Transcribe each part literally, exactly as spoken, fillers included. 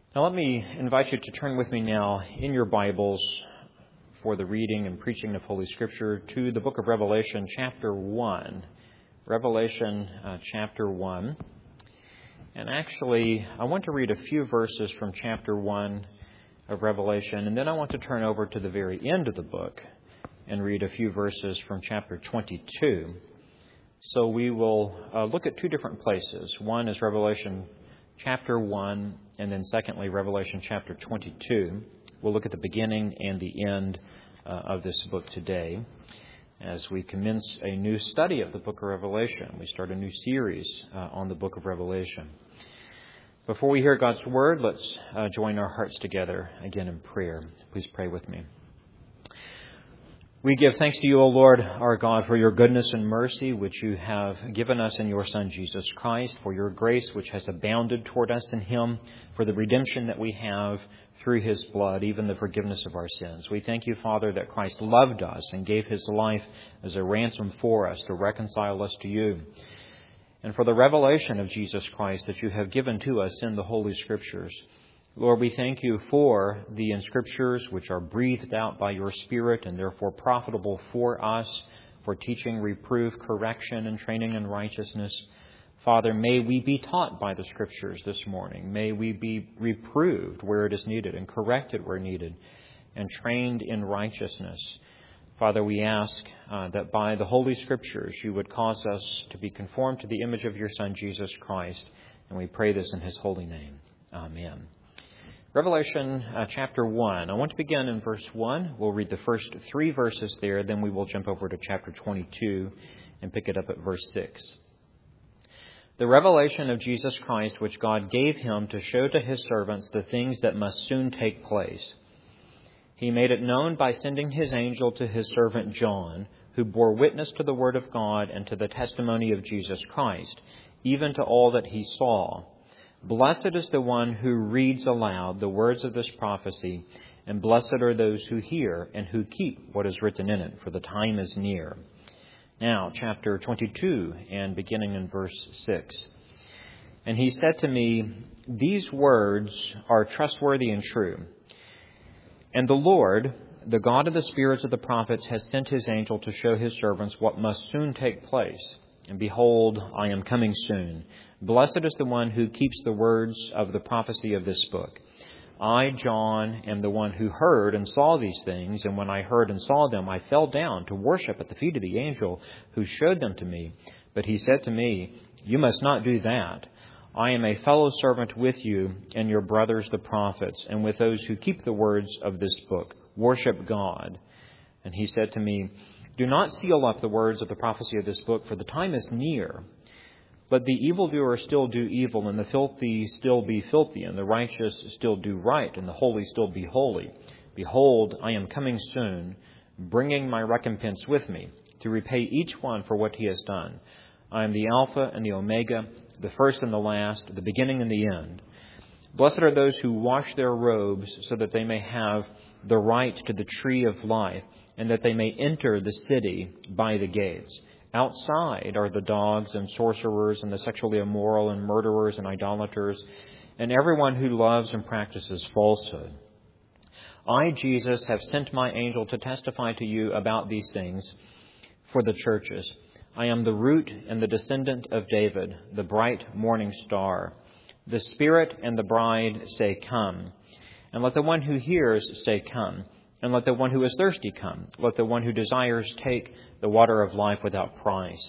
Now let me invite you to turn with me now in your Bibles for the reading and preaching of Holy Scripture to the book of Revelation, chapter one. Revelation, uh, chapter one. And actually, I want to read a few verses from chapter one of Revelation, and then I want to turn over to the very end of the book and read a few verses from chapter twenty-two. So we will uh, look at two different places. One is Revelation chapter one, and then secondly, Revelation chapter twenty-two. We'll look at the beginning and the end uh, of this book today as we commence a new study of the book of Revelation. We start a new series uh, on the book of Revelation. Before we hear God's word, let's uh, join our hearts together again in prayer. Please pray with me. We give thanks to you, O Lord, our God, for your goodness and mercy, which you have given us in your Son, Jesus Christ, for your grace, which has abounded toward us in him, for the redemption that we have through his blood, even the forgiveness of our sins. We thank you, Father, that Christ loved us and gave his life as a ransom for us to reconcile us to you, and for the revelation of Jesus Christ that you have given to us in the Holy Scriptures. Lord, we thank you for the Scriptures which are breathed out by your Spirit and therefore profitable for us, for teaching, reproof, correction, and training in righteousness. Father, may we be taught by the Scriptures this morning. May we be reproved where it is needed and corrected where needed and trained in righteousness. Father, we ask uh, that by the Holy Scriptures you would cause us to be conformed to the image of your Son, Jesus Christ. And we pray this in his holy name. Amen. Revelation uh, chapter one. I want to begin in verse one. We'll read the first three verses there. Then we will jump over to chapter twenty-two and pick it up at verse six. The revelation of Jesus Christ, which God gave him to show to his servants the things that must soon take place. He made it known by sending his angel to his servant John, who bore witness to the word of God and to the testimony of Jesus Christ, even to all that he saw. Blessed is the one who reads aloud the words of this prophecy, and blessed are those who hear and who keep what is written in it, for the time is near. Now, chapter twenty-two, and beginning in verse six. And he said to me, these words are trustworthy and true. And the Lord, the God of the spirits of the prophets, has sent his angel to show his servants what must soon take place. And behold, I am coming soon. Blessed is the one who keeps the words of the prophecy of this book. I, John, am the one who heard and saw these things, and when I heard and saw them, I fell down to worship at the feet of the angel who showed them to me. But he said to me, you must not do that. I am a fellow servant with you and your brothers the prophets, and with those who keep the words of this book. Worship God. And he said to me, do not seal up the words of the prophecy of this book, for the time is near. Let the evildoer still do evil, and the filthy still be filthy, and the righteous still do right, and the holy still be holy. Behold, I am coming soon, bringing my recompense with me, to repay each one for what he has done. I am the Alpha and the Omega, the first and the last, the beginning and the end. Blessed are those who wash their robes, so that they may have the right to the tree of life, and that they may enter the city by the gates. Outside are the dogs and sorcerers and the sexually immoral and murderers and idolaters and everyone who loves and practices falsehood. I, Jesus, have sent my angel to testify to you about these things for the churches. I am the root and the descendant of David, the bright morning star. The Spirit and the bride say, come. And let the one who hears say, come. And let the one who is thirsty come. Let the one who desires take the water of life without price.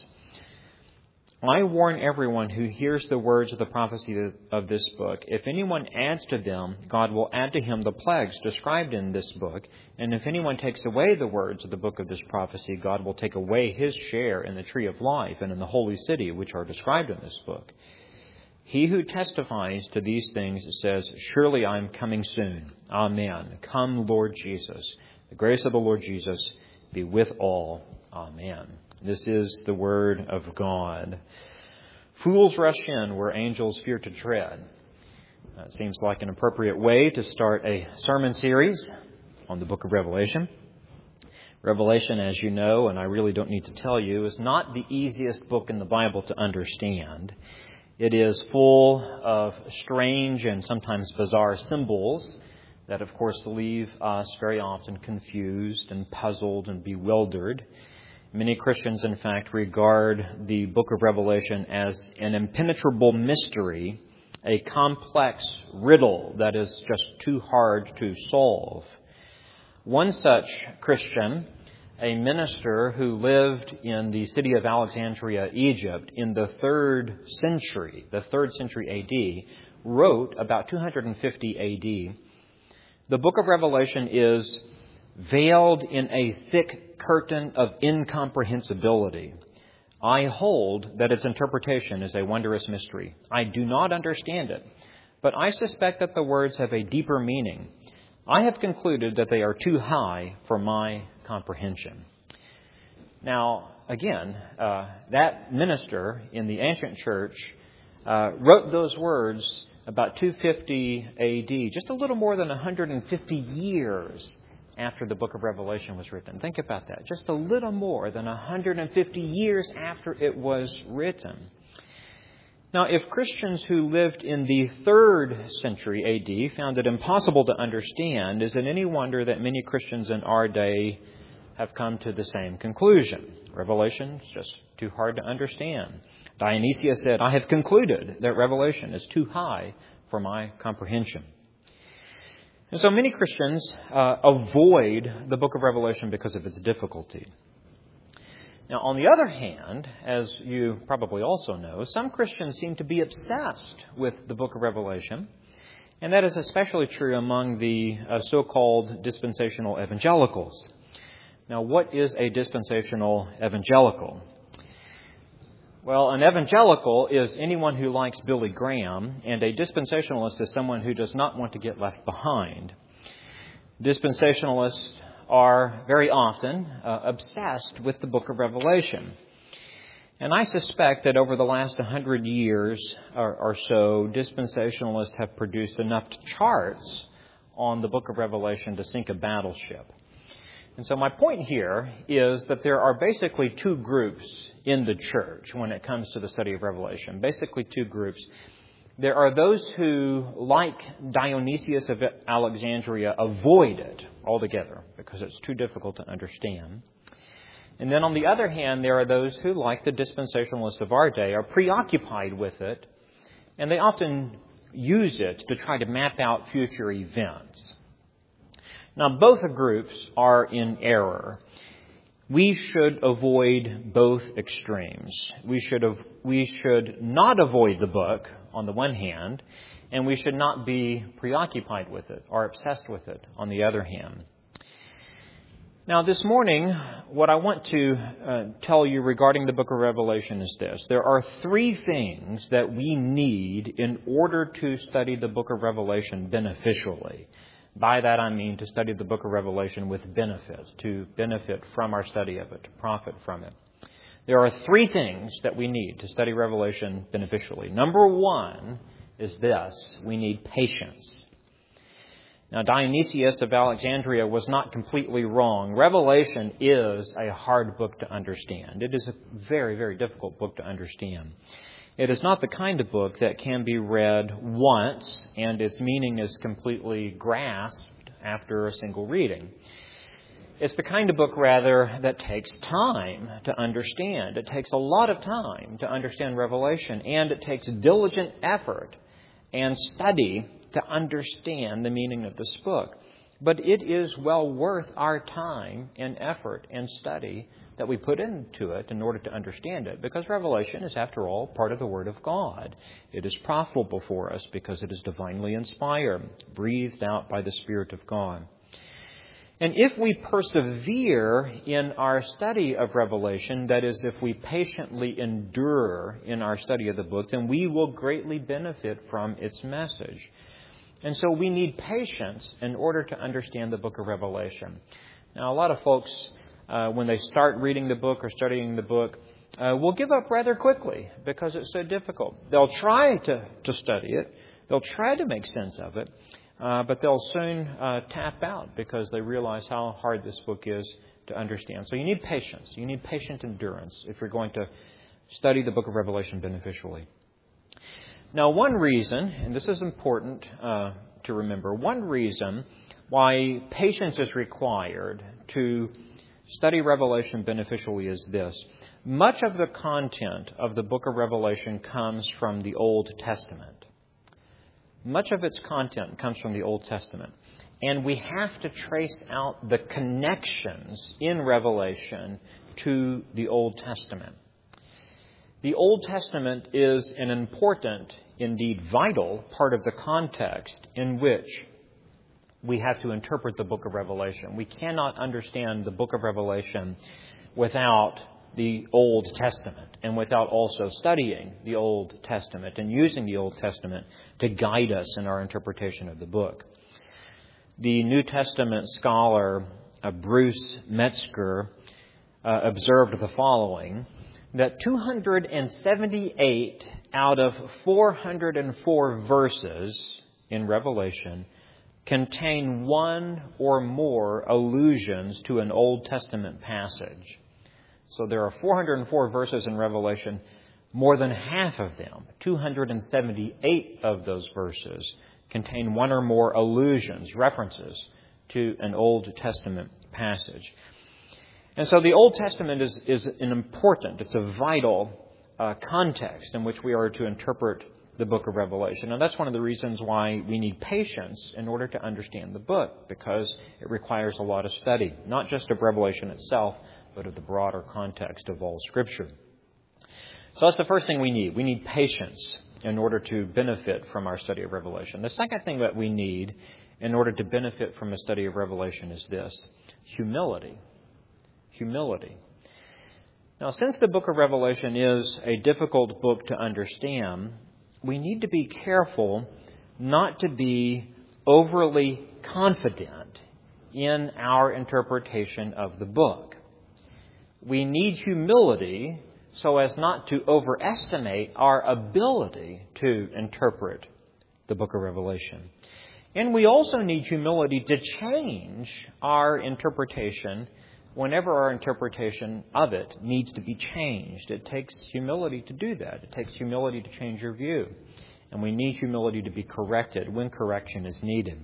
I warn everyone who hears the words of the prophecy of this book. If anyone adds to them, God will add to him the plagues described in this book. And if anyone takes away the words of the book of this prophecy, God will take away his share in the tree of life and in the holy city, which are described in this book. He who testifies to these things says, surely I am coming soon. Amen. Come, Lord Jesus. The grace of the Lord Jesus be with all. Amen. This is the word of God. Fools rush in where angels fear to tread. Uh, it seems like an appropriate way to start a sermon series on the book of Revelation. Revelation, as you know, and I really don't need to tell you, is not the easiest book in the Bible to understand. It is full of strange and sometimes bizarre symbols that, of course, leave us very often confused and puzzled and bewildered. Many Christians, in fact, regard the book of Revelation as an impenetrable mystery, a complex riddle that is just too hard to solve. One such Christian, a minister who lived in the city of Alexandria, Egypt, in the third century, the third century A D, wrote about two hundred fifty A D, "The book of Revelation is veiled in a thick curtain of incomprehensibility. I hold that its interpretation is a wondrous mystery. I do not understand it, but I suspect that the words have a deeper meaning. I have concluded that they are too high for my comprehension." Now, again, uh, that minister in the ancient church uh, wrote those words about two fifty A D, just a little more than one hundred fifty years after the book of Revelation was written. Think about that. Just a little more than one hundred fifty years after it was written. Now, if Christians who lived in the third century A D found it impossible to understand, is it any wonder that many Christians in our day have come to the same conclusion? Revelation is just too hard to understand. Dionysius said, "I have concluded that Revelation is too high for my comprehension." And so many Christians uh, avoid the book of Revelation because of its difficulty. Now, on the other hand, as you probably also know, some Christians seem to be obsessed with the book of Revelation, and that is especially true among the uh, so-called dispensational evangelicals. Now, what is a dispensational evangelical? Well, an evangelical is anyone who likes Billy Graham, and a dispensationalist is someone who does not want to get left behind. Dispensationalists are very often uh, obsessed with the book of Revelation. And I suspect that over the last one hundred years or, or so, dispensationalists have produced enough charts on the book of Revelation to sink a battleship. And so my point here is that there are basically two groups in the church when it comes to the study of Revelation. Basically two groups. There are those who, like Dionysius of Alexandria, avoid it altogether because it's too difficult to understand. And then on the other hand, there are those who, like the dispensationalists of our day, are preoccupied with it, and they often use it to try to map out future events. Now, both groups are in error. We should avoid both extremes. We should have, we should not avoid the book on the one hand, and we should not be preoccupied with it or obsessed with it on the other hand. Now, this morning, what I want to uh, tell you regarding the book of Revelation is this. There are three things that we need in order to study the book of Revelation beneficially. By that I mean to study the book of Revelation with benefit, to benefit from our study of it, to profit from it. There are three things that we need to study Revelation beneficially. Number one is this: we need patience. Now, Dionysius of Alexandria was not completely wrong. Revelation is a hard book to understand. It is a very, very difficult book to understand. It is not the kind of book that can be read once and its meaning is completely grasped after a single reading. It's the kind of book, rather, that takes time to understand. It takes a lot of time to understand Revelation, and it takes diligent effort and study to understand the meaning of this book. But it is well worth our time and effort and study that we put into it in order to understand it, because Revelation is, after all, part of the Word of God. It is profitable for us because it is divinely inspired, breathed out by the Spirit of God. And if we persevere in our study of Revelation, that is, if we patiently endure in our study of the book, then we will greatly benefit from its message. And so we need patience in order to understand the book of Revelation. Now, a lot of folks, uh, when they start reading the book or studying the book, uh, will give up rather quickly because it's so difficult. They'll try to, to study it. They'll try to make sense of it. Uh, but they'll soon uh, tap out because they realize how hard this book is to understand. So you need patience. You need patient endurance if you're going to study the book of Revelation beneficially. Now, one reason, and this is important uh, to remember, one reason why patience is required to study Revelation beneficially is this. Much of the content of the book of Revelation comes from the Old Testament. Much of its content comes from the Old Testament. And we have to trace out the connections in Revelation to the Old Testament. The Old Testament is an important, indeed vital, part of the context in which we have to interpret the book of Revelation. We cannot understand the book of Revelation without the Old Testament and without also studying the Old Testament and using the Old Testament to guide us in our interpretation of the book. The New Testament scholar uh, Bruce Metzger uh, observed the following, that two hundred seventy-eight out of four hundred four verses in Revelation contain one or more allusions to an Old Testament passage. So there are four hundred four verses in Revelation. More than half of them, two hundred seventy-eight of those verses, contain one or more allusions, references to an Old Testament passage. And so the Old Testament is, is an important, it's a vital uh, context in which we are to interpret the book of Revelation. And that's one of the reasons why we need patience in order to understand the book, because it requires a lot of study, not just of Revelation itself, but of the broader context of all Scripture. So that's the first thing we need. We need patience in order to benefit from our study of Revelation. The second thing that we need in order to benefit from a study of Revelation is this: humility. Humility. Now, since the book of Revelation is a difficult book to understand, we need to be careful not to be overly confident in our interpretation of the book. We need humility so as not to overestimate our ability to interpret the book of Revelation. And we also need humility to change our interpretation whenever our interpretation of it needs to be changed. It takes humility to do that. It takes humility to change your view. And we need humility to be corrected when correction is needed.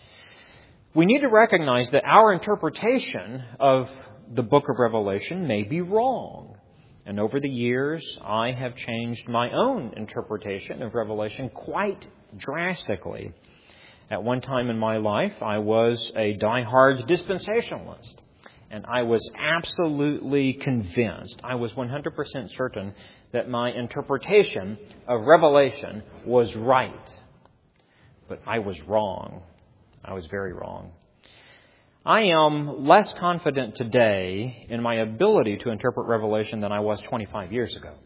We need to recognize that our interpretation of the book of Revelation may be wrong. And over the years, I have changed my own interpretation of Revelation quite drastically. At one time in my life, I was a die-hard dispensationalist. And I was absolutely convinced, I was one hundred percent certain that my interpretation of Revelation was right. But I was wrong. I was very wrong. I am less confident today in my ability to interpret Revelation than I was twenty-five years ago.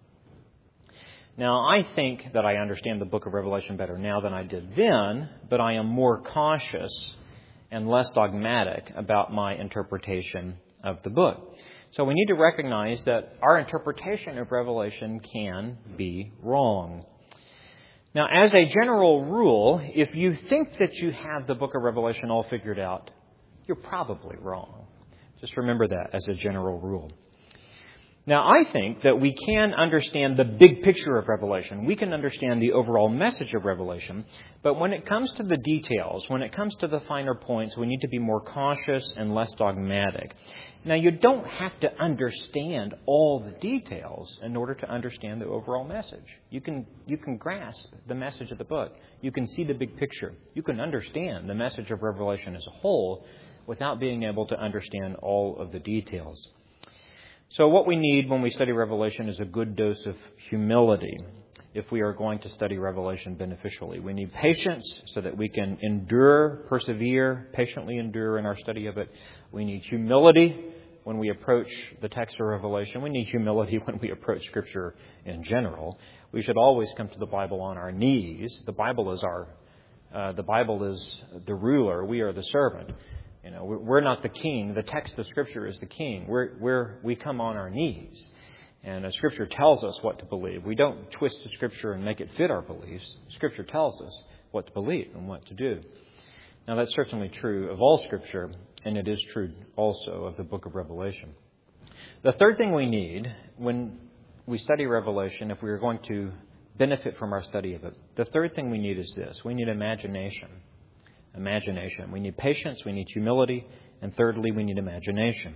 Now, I think that I understand the book of Revelation better now than I did then, but I am more cautious and less dogmatic about my interpretation of the book. So we need to recognize that our interpretation of Revelation can be wrong. Now, as a general rule, if you think that you have the book of Revelation all figured out, you're probably wrong. Just remember that as a general rule. Now, I think that we can understand the big picture of Revelation. We can understand the overall message of Revelation. But when it comes to the details, when it comes to the finer points, we need to be more cautious and less dogmatic. Now, you don't have to understand all the details in order to understand the overall message. You can, you can grasp the message of the book. You can see the big picture. You can understand the message of Revelation as a whole without being able to understand all of the details. So what we need when we study Revelation is a good dose of humility if we are going to study Revelation beneficially. We need patience so that we can endure, persevere, patiently endure in our study of it. We need humility when we approach the text of Revelation. We need humility when we approach Scripture in general. We should always come to the Bible on our knees. The Bible is our, uh, the Bible is the ruler. We are the servant. You know, we're not the king. The text of Scripture is the king. We're, we're, we come on our knees. And uh, Scripture tells us what to believe. We don't twist the Scripture and make it fit our beliefs. Scripture tells us what to believe and what to do. Now, that's certainly true of all Scripture, and it is true also of the book of Revelation. The third thing we need when we study Revelation, if we are going to benefit from our study of it. The third thing we need is this. We need imagination. Imagination. We need patience. We need humility. And thirdly, we need imagination.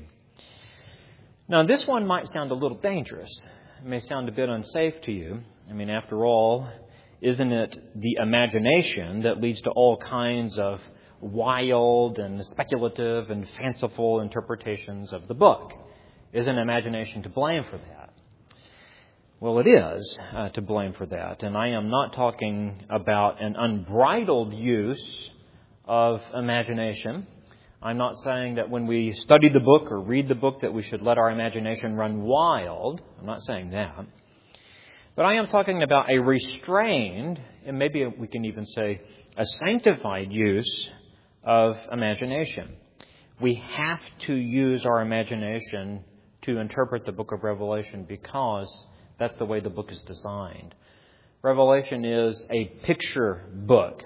Now, this one might sound a little dangerous. It may sound a bit unsafe to you. I mean, after all, isn't it the imagination that leads to all kinds of wild and speculative and fanciful interpretations of the book? Isn't imagination to blame for that? Well, it is uh, to blame for that. And I am not talking about an unbridled use of imagination. I'm not saying that when we study the book or read the book that we should let our imagination run wild. I'm not saying that. But I am talking about a restrained, and maybe we can even say a sanctified use of imagination. We have to use our imagination to interpret the book of Revelation because that's the way the book is designed. Revelation is a picture book.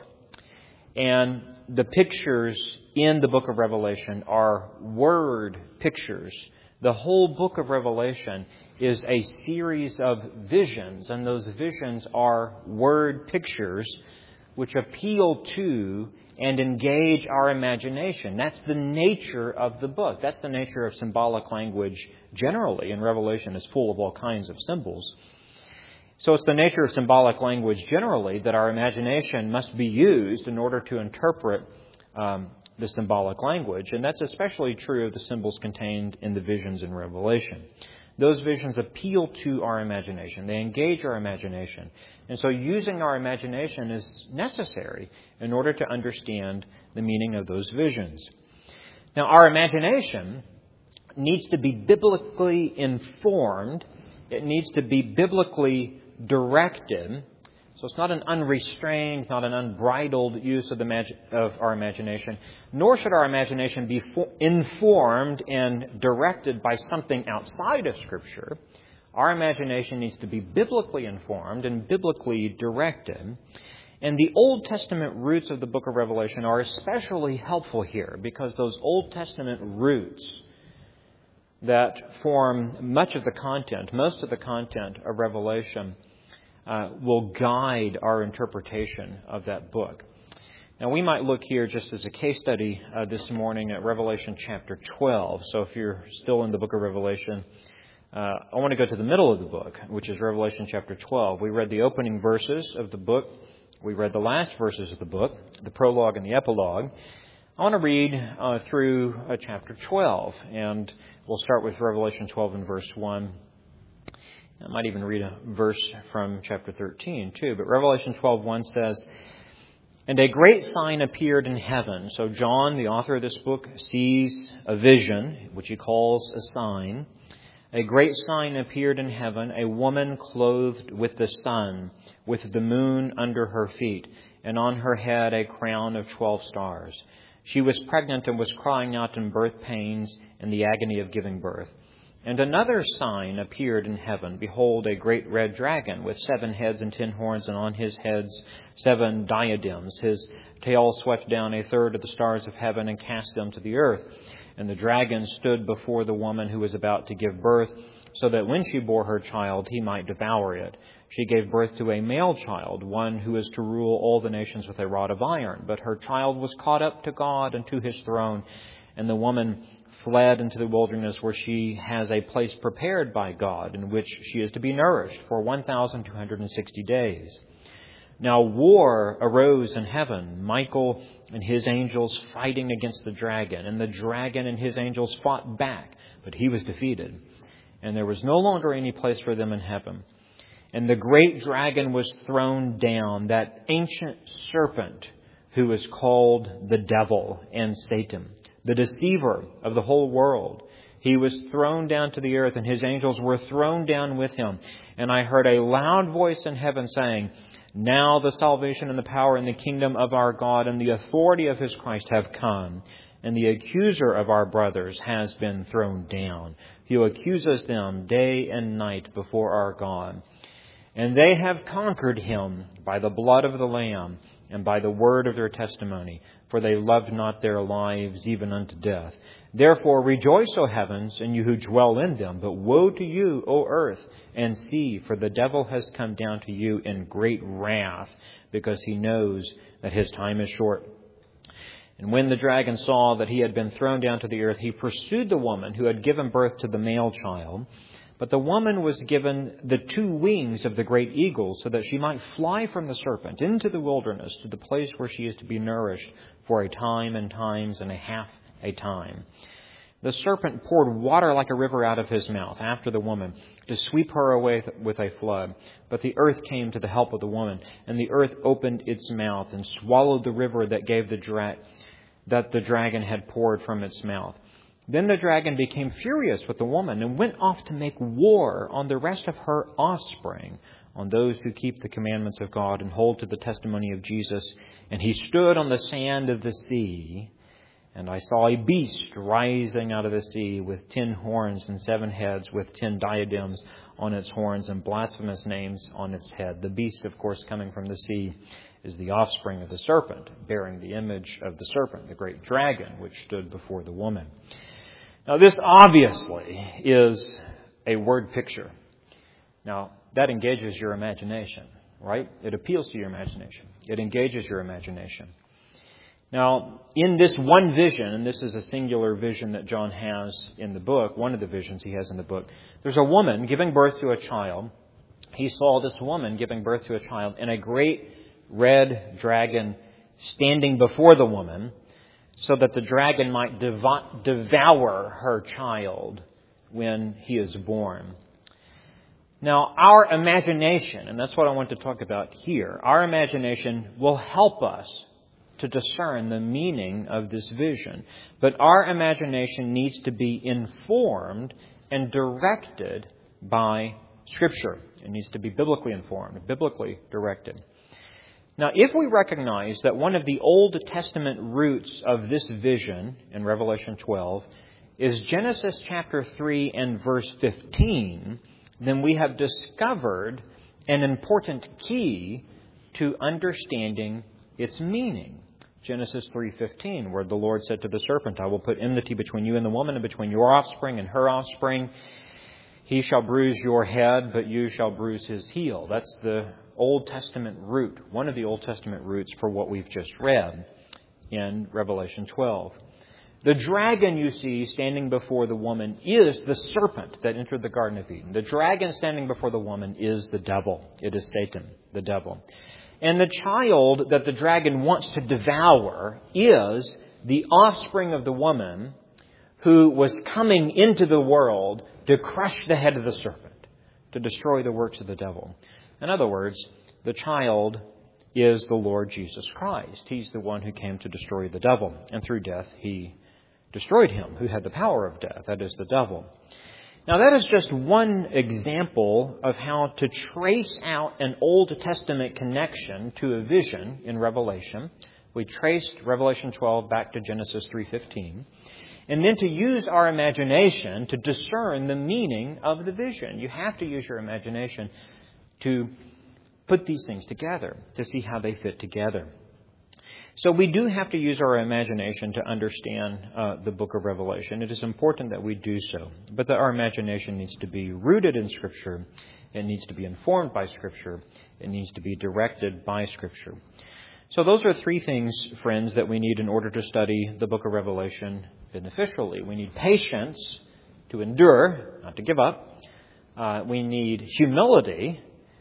And the pictures in the book of Revelation are word pictures. The whole book of Revelation is a series of visions, and those visions are word pictures which appeal to and engage our imagination. That's the nature of the book. That's the nature of symbolic language generally, and Revelation is full of all kinds of symbols. So it's the nature of symbolic language generally that our imagination must be used in order to interpret um, the symbolic language. And that's especially true of the symbols contained in the visions in Revelation. Those visions appeal to our imagination. They engage our imagination. And so using our imagination is necessary in order to understand the meaning of those visions. Now, our imagination needs to be biblically informed. It needs to be biblically directed. So it's not an unrestrained, not an unbridled use of, the imag- of our imagination, nor should our imagination be fo- informed and directed by something outside of Scripture. Our imagination needs to be biblically informed and biblically directed. And the Old Testament roots of the book of Revelation are especially helpful here because those Old Testament roots that form much of the content, most of the content of Revelation, uh, will guide our interpretation of that book. Now, we might look here just as a case study uh, this morning at Revelation chapter twelve. So if you're still in the book of Revelation, uh, I want to go to the middle of the book, which is Revelation chapter twelve. We read the opening verses of the book. We read the last verses of the book, the prologue and the epilogue. I want to read uh, through uh, chapter twelve, and we'll start with Revelation twelve and verse one. I might even read a verse from chapter thirteen too, but Revelation twelve one says, "And a great sign appeared in heaven." So John, the author of this book, sees a vision, which he calls a sign. "A great sign appeared in heaven, a woman clothed with the sun, with the moon under her feet, and on her head a crown of twelve stars. She was pregnant and was crying out in birth pains and the agony of giving birth. And another sign appeared in heaven. Behold, a great red dragon with seven heads and ten horns, and on his heads seven diadems. His tail swept down a third of the stars of heaven and cast them to the earth. And the dragon stood before the woman who was about to give birth, so that when she bore her child, he might devour it. She gave birth to a male child, one who is to rule all the nations with a rod of iron. But her child was caught up to God and to his throne. And the woman fled into the wilderness, where she has a place prepared by God, in which she is to be nourished for one thousand two hundred sixty days. Now war arose in heaven, Michael and his angels fighting against the dragon. And the dragon and his angels fought back, but he was defeated. And there was no longer any place for them in heaven. And the great dragon was thrown down, that ancient serpent who is called the devil and Satan, the deceiver of the whole world. He was thrown down to the earth, and his angels were thrown down with him. And I heard a loud voice in heaven saying, Now the salvation and the power and the kingdom of our God and the authority of his Christ have come. And the accuser of our brothers has been thrown down, who accuses them day and night before our God. And they have conquered him by the blood of the Lamb and by the word of their testimony, for they loved not their lives even unto death. Therefore rejoice, O heavens, and you who dwell in them. But woe to you, O earth and sea, for the devil has come down to you in great wrath, because he knows that his time is short. And when the dragon saw that he had been thrown down to the earth, he pursued the woman who had given birth to the male child. But the woman was given the two wings of the great eagle, so that she might fly from the serpent into the wilderness, to the place where she is to be nourished for a time and times and a half a time. The serpent poured water like a river out of his mouth after the woman, to sweep her away with a flood. But the earth came to the help of the woman, and the earth opened its mouth and swallowed the river that gave the dra- that the dragon had poured from its mouth. Then the dragon became furious with the woman and went off to make war on the rest of her offspring, on those who keep the commandments of God and hold to the testimony of Jesus. And he stood on the sand of the sea. And I saw a beast rising out of the sea with ten horns and seven heads, with ten diadems on its horns and blasphemous names on its head. The beast, of course, coming from the sea, is the offspring of the serpent, bearing the image of the serpent, the great dragon, which stood before the woman. Now, this obviously is a word picture. Now, that engages your imagination, right? It appeals to your imagination. It engages your imagination. Now, in this one vision, and this is a singular vision that John has in the book, one of the visions he has in the book, there's a woman giving birth to a child. He saw this woman giving birth to a child, and a great red dragon standing before the woman, so that the dragon might devo- devour her child when he is born. Now, our imagination, and that's what I want to talk about here, our imagination will help us to discern the meaning of this vision. But our imagination needs to be informed and directed by Scripture. It needs to be biblically informed, biblically directed. Now, if we recognize that one of the Old Testament roots of this vision in Revelation twelve is Genesis chapter three and verse fifteen, then we have discovered an important key to understanding its meaning. Genesis three fifteen, where the Lord said to the serpent, I will put enmity between you and the woman, and between your offspring and her offspring. He shall bruise your head, but you shall bruise his heel. That's the Old Testament root, one of the Old Testament roots for what we've just read in Revelation twelve. The dragon you see standing before the woman is the serpent that entered the Garden of Eden. The dragon standing before the woman is the devil. It is Satan, the devil. And the child that the dragon wants to devour is the offspring of the woman who was coming into the world to crush the head of the serpent, to destroy the works of the devil. In other words, the child is the Lord Jesus Christ. He's the one who came to destroy the devil. And through death, he destroyed him who had the power of death. That is the devil. Now, that is just one example of how to trace out an Old Testament connection to a vision in Revelation. We traced Revelation twelve back to Genesis three fifteen. And then to use our imagination to discern the meaning of the vision. You have to use your imagination to put these things together, to see how they fit together. So we do have to use our imagination to understand uh, the book of Revelation. It is important that we do so. But that our imagination needs to be rooted in Scripture. It needs to be informed by Scripture. It needs to be directed by Scripture. So those are three things, friends, that we need in order to study the book of Revelation beneficially. We need patience to endure, not to give up. Uh, we need humility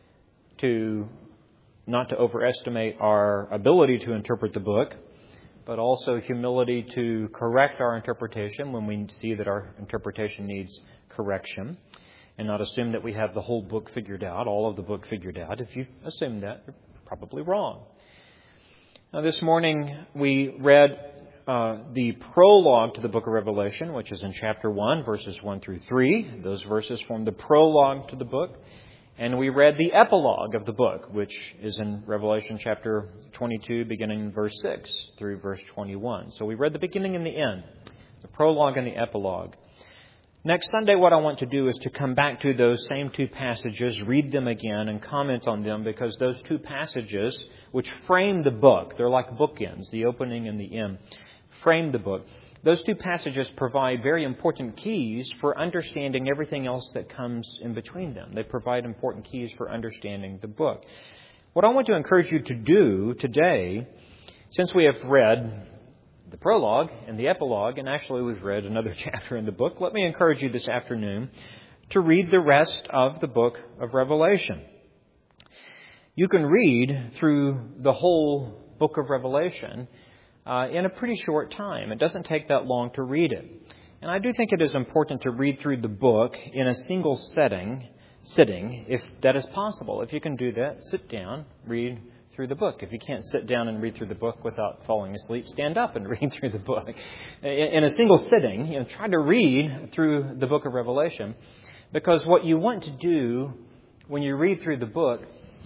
to not to overestimate our ability to interpret the book, but also humility to correct our interpretation when we see that our interpretation needs correction, and not assume that we have the whole book figured out, all of the book figured out. If you assume that, you're probably wrong. Now, this morning we read uh, the prologue to the book of Revelation, which is in chapter one, verses one through three. Those verses form the prologue to the book. And we read the epilogue of the book, which is in Revelation chapter twenty-two, beginning in verse six through verse twenty-one. So we read the beginning and the end, the prologue and the epilogue. Next Sunday, what I want to do is to come back to those same two passages, read them again, and comment on them, because those two passages, which frame the book, they're like bookends, the opening and the end, frame the book. Those two passages provide very important keys for understanding everything else that comes in between them. They provide important keys for understanding the book. What I want to encourage you to do today, since we have read the prologue and the epilogue, and actually we've read another chapter in the book, let me encourage you this afternoon to read the rest of the book of Revelation. You can read through the whole book of Revelation uh, in a pretty short time. It doesn't take that long to read it. And I do think it is important to read through the book in a single setting, sitting, if that is possible. If you can do that, sit down, read through the book. If you can't sit down and read through the book without falling asleep, stand up and read through the book. In a single sitting, you know, try to read through the book of Revelation, because what you want to do when you read through the book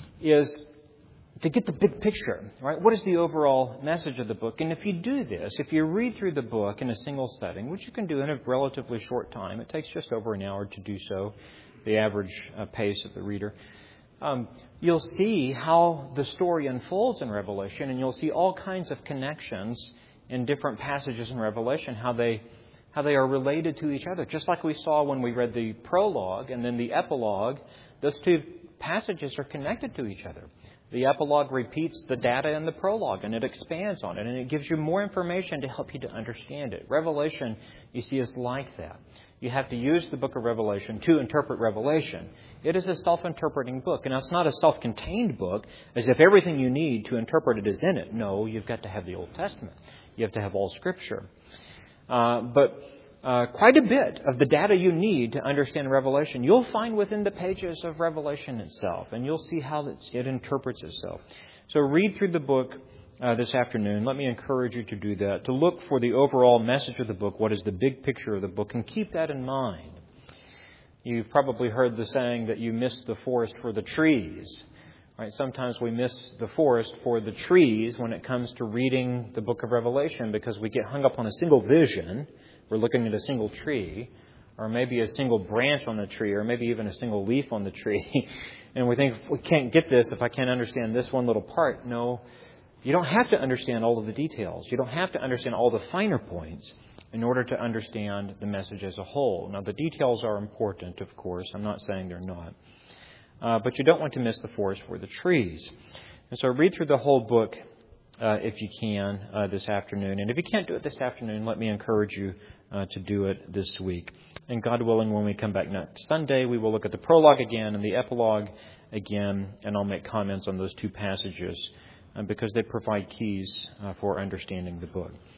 is to get the big picture, right? What is the overall message of the book? And if you do this, if you read through the book in a single setting, which you can do in a relatively short time, it takes just over an hour to do so, the average uh, pace of the reader, Um, you'll see how the story unfolds in Revelation, and you'll see all kinds of connections in different passages in Revelation, how they how they are related to each other. Just like we saw when we read the prologue and then the epilogue, those two passages are connected to each other. The epilogue repeats the data in the prologue, and it expands on it, and it gives you more information to help you to understand it. Revelation, you see, is like that. You have to use the book of Revelation to interpret Revelation. It is a self-interpreting book. And it's not a self-contained book, as if everything you need to interpret it is in it. No, you've got to have the Old Testament. You have to have all Scripture. Uh, but uh, quite a bit of the data you need to understand Revelation, you'll find within the pages of Revelation itself. And you'll see how it interprets itself. So read through the book Uh, this afternoon. Let me encourage you to do that, to look for the overall message of the book, what is the big picture of the book, and keep that in mind. You've probably heard the saying that you miss the forest for the trees. Right? Sometimes we miss the forest for the trees when it comes to reading the book of Revelation, because we get hung up on a single vision. We're looking at a single tree, or maybe a single branch on the tree, or maybe even a single leaf on the tree. And we think, we can't get this if I can't understand this one little part. No. You don't have to understand all of the details. You don't have to understand all the finer points in order to understand the message as a whole. Now, the details are important, of course. I'm not saying they're not. Uh, but you don't want to miss the forest for the trees. And so read through the whole book uh, if you can uh, this afternoon. And if you can't do it this afternoon, let me encourage you uh, to do it this week. And God willing, when we come back next Sunday, we will look at the prologue again and the epilogue again, and I'll make comments on those two passages, because they provide keys uh, for understanding the book.